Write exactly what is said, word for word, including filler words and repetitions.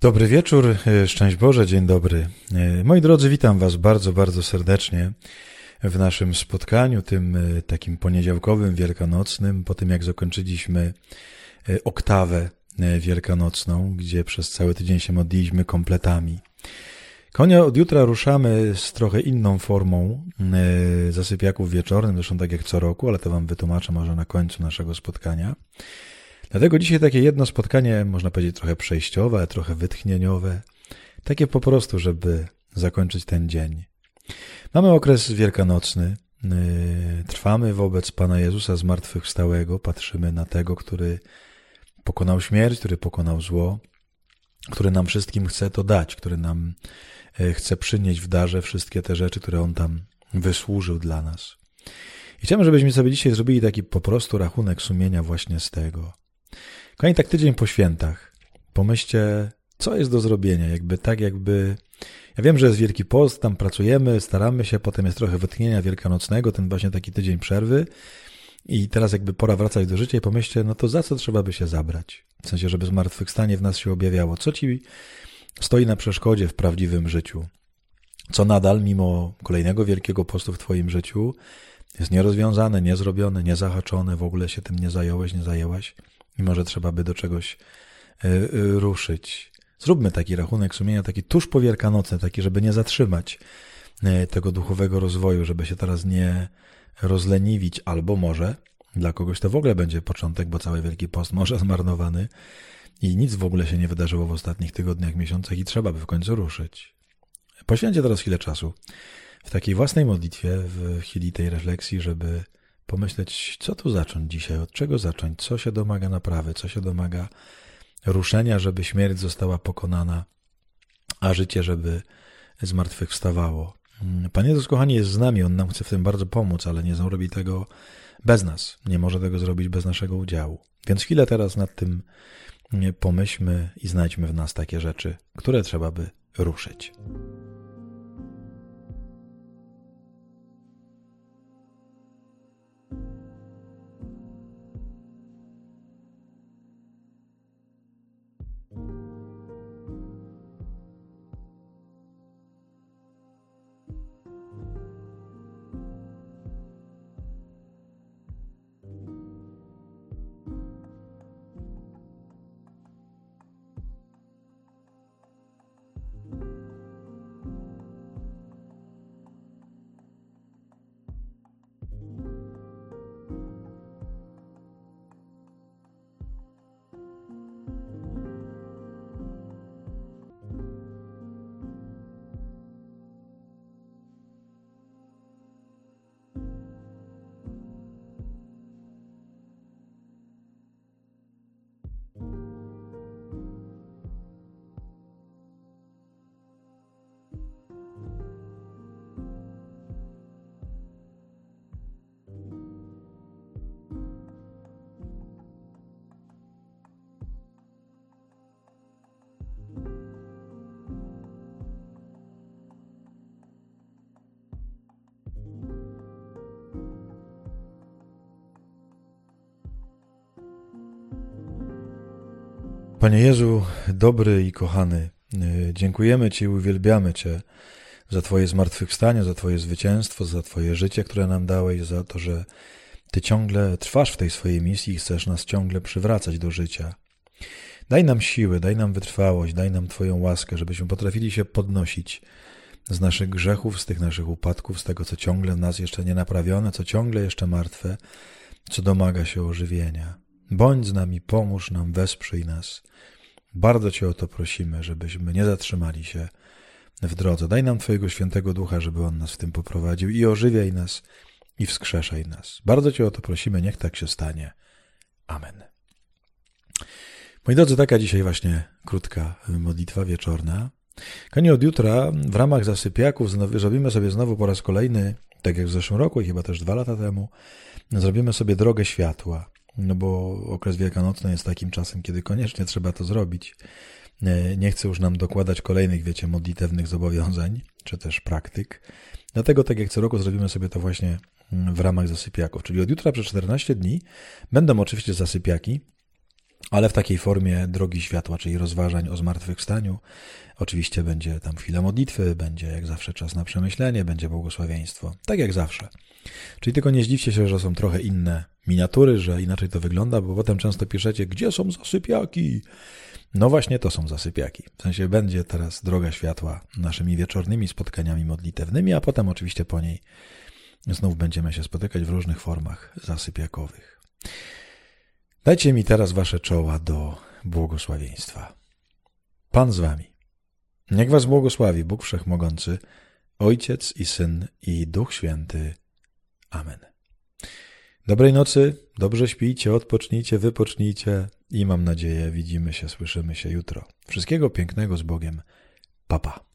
Dobry wieczór, szczęść Boże, dzień dobry. Moi drodzy, witam Was bardzo, bardzo serdecznie w naszym spotkaniu, tym takim poniedziałkowym, wielkanocnym, po tym jak zakończyliśmy oktawę wielkanocną, gdzie przez cały tydzień się modliliśmy kompletami. Konia od jutra ruszamy z trochę inną formą zasypiaków wieczornych, zresztą tak jak co roku, ale to Wam wytłumaczę może na końcu naszego spotkania. Dlatego dzisiaj takie jedno spotkanie, można powiedzieć trochę przejściowe, trochę wytchnieniowe, takie po prostu, żeby zakończyć ten dzień. Mamy okres wielkanocny, trwamy wobec Pana Jezusa zmartwychwstałego, patrzymy na tego, który pokonał śmierć, który pokonał zło, który nam wszystkim chce to dać, który nam chce przynieść w darze wszystkie te rzeczy, które On tam wysłużył dla nas. I chciałbym, żebyśmy sobie dzisiaj zrobili taki po prostu rachunek sumienia właśnie z tego. Kochani, tak tydzień po świętach. Pomyślcie, co jest do zrobienia, jakby tak jakby... Ja wiem, że jest Wielki Post, tam pracujemy, staramy się, potem jest trochę wytchnienia wielkanocnego, ten właśnie taki tydzień przerwy i teraz jakby pora wracać do życia i pomyślcie, no to za co trzeba by się zabrać? W sensie, żeby zmartwychwstanie w nas się objawiało. Co ci stoi na przeszkodzie w prawdziwym życiu? Co nadal, mimo kolejnego Wielkiego Postu w twoim życiu, jest nierozwiązane, niezrobione, niezahaczone, w ogóle się tym nie zająłeś, nie zajęłaś? I może trzeba by do czegoś y, y, ruszyć. Zróbmy taki rachunek sumienia, taki tuż po wielkanocny, taki, żeby nie zatrzymać y, tego duchowego rozwoju, żeby się teraz nie rozleniwić, albo może dla kogoś to w ogóle będzie początek, bo cały Wielki Post może zmarnowany i nic w ogóle się nie wydarzyło w ostatnich tygodniach, miesiącach i trzeba by w końcu ruszyć. Poświęćcie teraz chwilę czasu w takiej własnej modlitwie, w chwili tej refleksji, żeby pomyśleć, co tu zacząć dzisiaj, od czego zacząć, co się domaga naprawy, co się domaga ruszenia, żeby śmierć została pokonana, a życie, żeby zmartwychwstawało. Pan Jezus, kochani, jest z nami, On nam chce w tym bardzo pomóc, ale nie zrobi tego bez nas, nie może tego zrobić bez naszego udziału. Więc chwilę teraz nad tym pomyślmy i znajdźmy w nas takie rzeczy, które trzeba by ruszyć. Panie Jezu, dobry i kochany, dziękujemy Ci i uwielbiamy Cię za Twoje zmartwychwstanie, za Twoje zwycięstwo, za Twoje życie, które nam dałeś, za to, że Ty ciągle trwasz w tej swojej misji i chcesz nas ciągle przywracać do życia. Daj nam siłę, daj nam wytrwałość, daj nam Twoją łaskę, żebyśmy potrafili się podnosić z naszych grzechów, z tych naszych upadków, z tego, co ciągle w nas jeszcze nie naprawione, co ciągle jeszcze martwe, co domaga się ożywienia. Bądź z nami, pomóż nam, wesprzyj nas. Bardzo Cię o to prosimy, żebyśmy nie zatrzymali się w drodze. Daj nam Twojego Świętego Ducha, żeby On nas w tym poprowadził i ożywiaj nas i wskrzeszaj nas. Bardzo Cię o to prosimy, niech tak się stanie. Amen. Moi drodzy, taka dzisiaj właśnie krótka modlitwa wieczorna. Kochani, od jutra w ramach zasypiaków zrobimy sobie znowu po raz kolejny, tak jak w zeszłym roku i chyba też dwa lata temu, zrobimy sobie drogę światła. No bo okres wielkanocny jest takim czasem, kiedy koniecznie trzeba to zrobić. Nie chcę już nam dokładać kolejnych, wiecie, modlitewnych zobowiązań, czy też praktyk. Dlatego tak jak co roku zrobimy sobie to właśnie w ramach zasypiaków. Czyli od jutra przez czternaście dni będą oczywiście zasypiaki, ale w takiej formie drogi światła, czyli rozważań o zmartwychwstaniu. Oczywiście będzie tam chwila modlitwy, będzie jak zawsze czas na przemyślenie, będzie błogosławieństwo. Tak jak zawsze. Czyli tylko nie zdziwcie się, że są trochę inne miniatury, że inaczej to wygląda, bo potem często piszecie, gdzie są zasypiaki? No właśnie to są zasypiaki. W sensie będzie teraz droga światła naszymi wieczornymi spotkaniami modlitewnymi, a potem oczywiście po niej znów będziemy się spotykać w różnych formach zasypiakowych. Dajcie mi teraz wasze czoła do błogosławieństwa. Pan z wami. Niech was błogosławi Bóg Wszechmogący, Ojciec i Syn i Duch Święty. Amen. Dobrej nocy, dobrze śpijcie, odpocznijcie, wypocznijcie i mam nadzieję widzimy się, słyszymy się jutro. Wszystkiego pięknego z Bogiem. Pa, pa.